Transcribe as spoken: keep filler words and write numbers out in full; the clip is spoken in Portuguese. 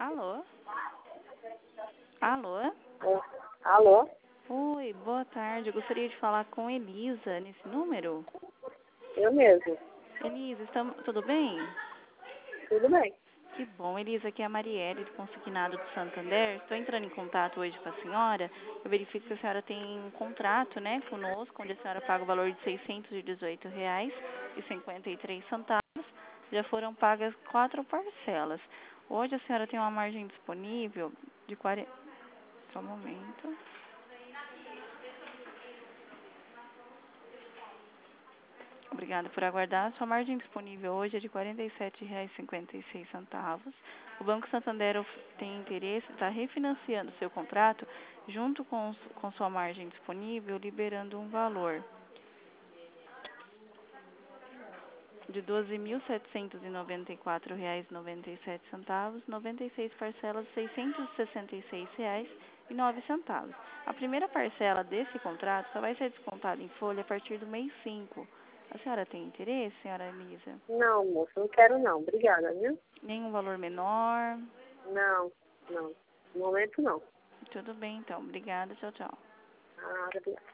Alô? Alô? É. Alô? Oi, boa tarde. Eu gostaria de falar com Elisa nesse número. Eu mesmo. Elisa, estamos... tudo bem? Tudo bem. Que bom, Elisa, aqui é a Marielle, do Consignado do Santander. Estou entrando em contato hoje com a senhora. Eu verifico que a senhora tem um contrato, né, conosco, onde a senhora paga o valor de seiscentos e dezoito reais e cinquenta e três centavos. Já foram pagas quatro parcelas. Hoje a senhora tem uma margem disponível de quarenta... Só um momento. Obrigada por aguardar. Sua margem disponível hoje é de quarenta e sete reais e cinquenta e seis centavos. O Banco Santander of- tem interesse, está refinanciando seu contrato junto com, s- com sua margem disponível, liberando um valor de doze mil setecentos e noventa e quatro reais e noventa e sete centavos, noventa e seis parcelas, seiscentos e sessenta e seis reais e nove centavos. A primeira parcela desse contrato só vai ser descontada em folha a partir do mês cinco. A senhora tem interesse, senhora Elisa? Não, moço, não quero não. Obrigada, viu? Nenhum valor menor? Não, não. No momento não. Tudo bem, então. Obrigada. Tchau, tchau. Ah, obrigada.